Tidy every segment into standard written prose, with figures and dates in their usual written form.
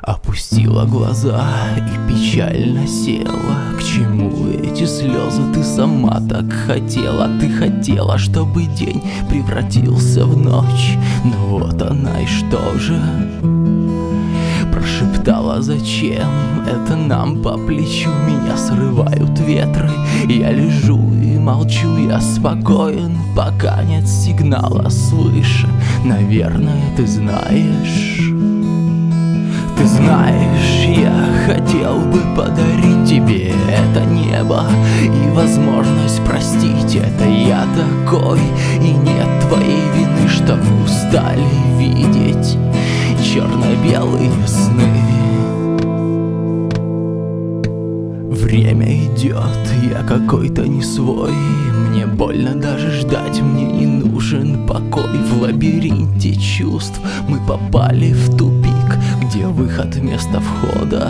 Опустила глаза и печально села. К чему эти слезы? Ты сама так хотела. Ты хотела, чтобы день превратился в ночь. Но вот она и что же? Прошептала: зачем это нам по плечу? Меня срывают ветры, я лежу и молчу. Я спокоен, пока нет сигнала свыше. Наверное, ты знаешь. Ты знаешь, я хотел бы подарить тебе это небо и возможность простить. Это я такой, и нет твоей вины, что мы устали видеть черно-белые сны. Время идет, я какой-то не свой. Мне больно даже ждать, мне не нужен покой. В лабиринте чувств мы попали в тупик, где выход вместо входа.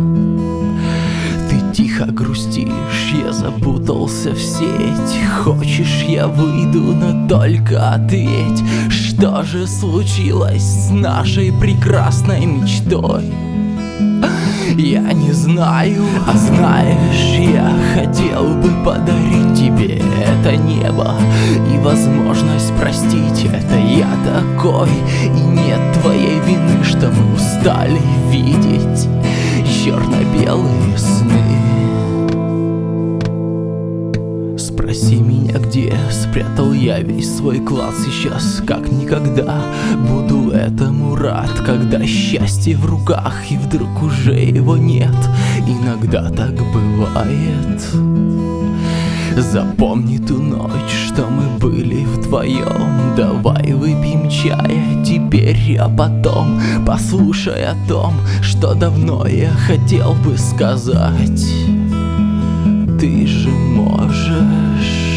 Ты тихо грустишь, я запутался в сеть. Хочешь, я выйду, но только ответь. Что же случилось с нашей прекрасной мечтой? Я не знаю, а знаешь, я хотел бы подарить тебе это небо и возможность простить. Это я такой, и нет твоей вины, что мы устали видеть черно-белые сны. Спроси меня, где спрятал я весь свой клад. Сейчас, как никогда, буду этому рад. Когда счастье в руках и вдруг уже его нет. Иногда так бывает. Запомни ту ночь, что мы были вдвоем. Давай выпьем чая теперь, а потом послушай о том, что давно я хотел бы сказать. Ты же можешь.